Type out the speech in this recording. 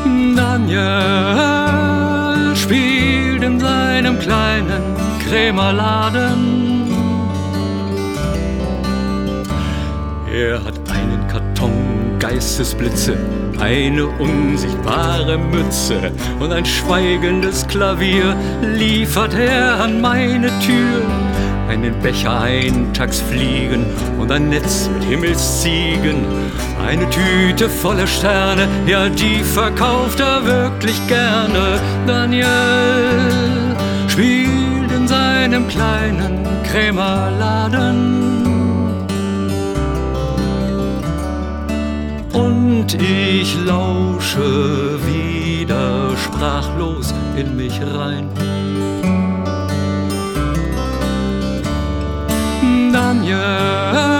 Daniel spielt in seinem kleinen Krämerladen. Er hat einen Karton Geistesblitze, eine unsichtbare Mütze und ein schweigendes Klavier liefert er an meine Tür. Einen Becher Eintagsfliegen und ein Netz mit Himmelsziegen, eine Tüte voller Sterne, ja, die verkauft er wirklich gerne. Daniel spielt in seinem kleinen Krämerladen. Und ich lausche wieder sprachlos in mich rein. Daniel